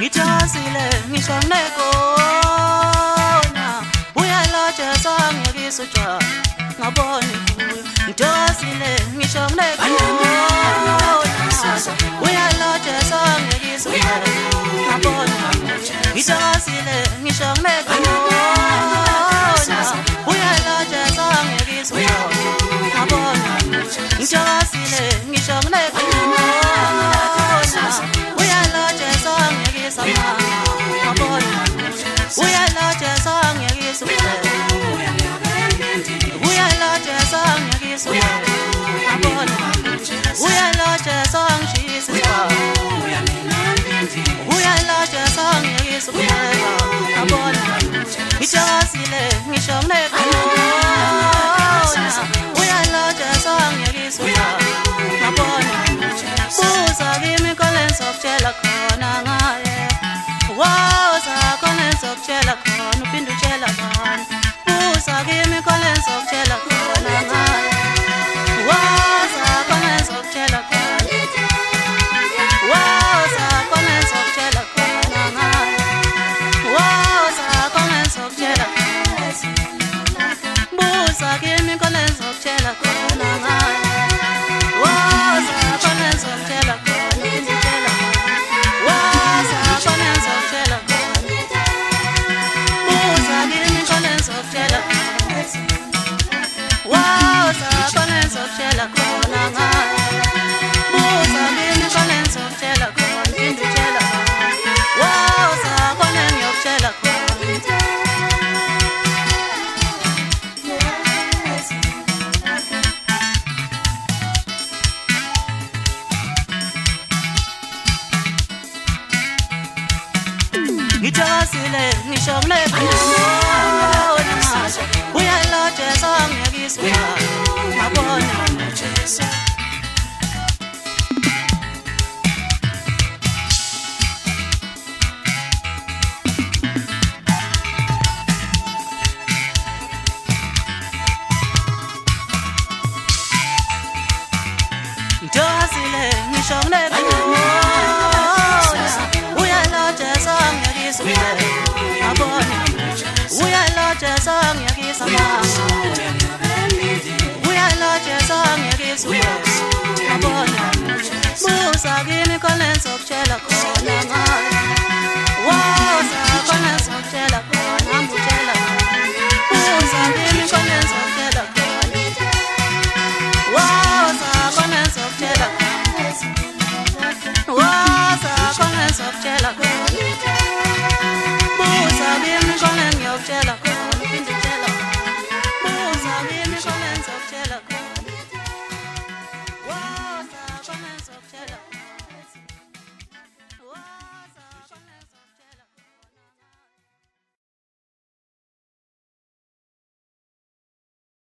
ngijasile ngisho nekona uyaloje sangiyakisuja ngabona kuyo ngijasile ngisho nekona uyaloje sangiyakisuja ngabona ngijasile ngisho nekona uyaloje sangiyakisuja ngabona ngijasile ngisho nekona uyaloje sangiyakisuja ngabona uyaloje sangiyakisuja uyaloje sangiyakisuja ngabona uyaloje sangishisuja uyaloje sangiyakisuja ngabona ngijasile ngisho nekona uyaloje sangiyakisuja ngabona buza kimi kolensokutshela khona ngaye waza kolensokutshela khona uphinde utshela khona buza kimi kolensokutshela khona ngaye waza kolensokutshela khona waza kolensokutshela khona ngaye waza kolensokutshela khona buza kimi kolensokutshela khona ngaye waza kolensokutshela khona uphinde utshela khona waza kolensokutshela khona buza kimi kolensokutshela khona waza kolensokutshela khona ngaye buza kimi kolensokutshela khona uphinde utshela khona waza kolengiyokutshela khona ngijasile ngisho nekona uyaloje sangiyakisuja ngabona ngijasile ngisho nekona uyaloje sangiyakisuja ngabona uyaloje sangiyakisuja uyaloje sangiyakisuja ngabona buza kimi kolensokutshela khona ngaye